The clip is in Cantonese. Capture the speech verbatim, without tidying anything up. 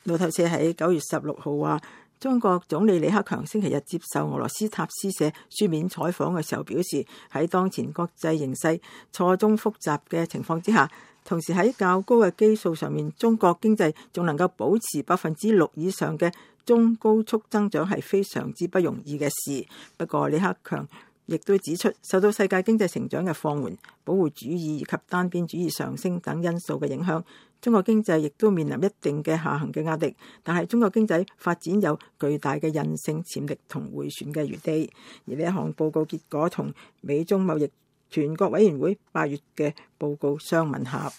路透社喺九月十六號話，中國總理李克強星期日接受俄羅斯塔斯社書面採訪嘅時候表示，喺當前國際形勢錯綜複雜嘅情況之下，同時喺較高嘅基數上面，中國經濟仲能夠保持百分之六以上嘅中高速增長係非常之不容易嘅事。不過李克強亦都指出，受到世界經濟成長嘅放緩、保護主義以及單邊主義上升等因素嘅影響，中國經濟亦都面臨一定嘅下行嘅壓力。但係中國經濟發展有巨大嘅韌性潛力同回旋嘅餘地。而呢一項報告結果同美中貿易全國委員會八月嘅報告相吻合。